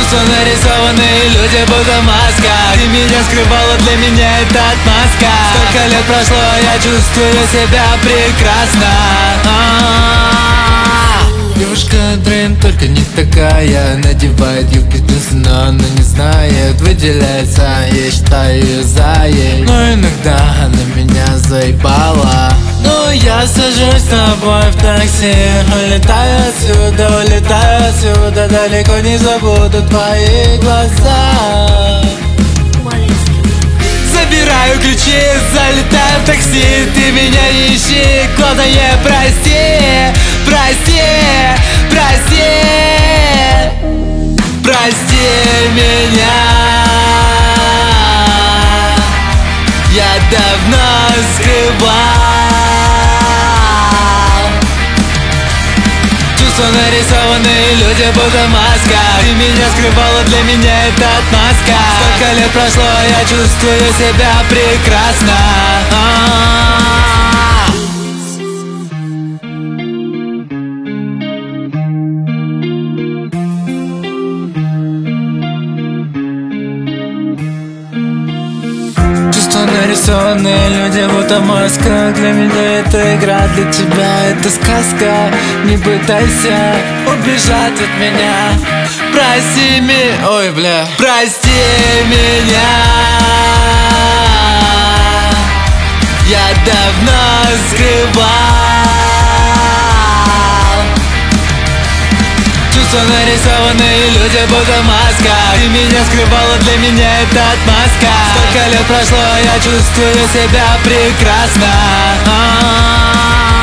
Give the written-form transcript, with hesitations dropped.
Чувства нарисованные, люди будто маска. Ты меня скрывала, для меня это отмазка. Столько лет прошло, а я чувствую себя прекрасно. Девушка Дрейн, только не такая. Надевает юбки джинсы, но она не знает. Выделяется, я считаю ее заей. Но иногда она меня заебала. Ну я сажусь с тобой в такси. Улетаю отсюда, далеко не забуду твои глаза. Забираю ключи, залетаю в такси. Ты меня не ищи, главное прости. Прости, прости, прости меня. Я давно скрывал. Чувства нарисованные, люди будто маска. Ты меня скрывала, для меня это отмазка. Столько лет прошло, я чувствую себя прекрасно. Нарисованные люди будто маска. Для меня это игра, для тебя это сказка. Не пытайся убежать от меня. Прости меня, ой, бля. Прости меня. Я давно скрывал. Чувства нарисованные, люди будто маска. Ты меня скрывала, для меня это отмазка. Столько лет прошло, я чувствую себя прекрасно.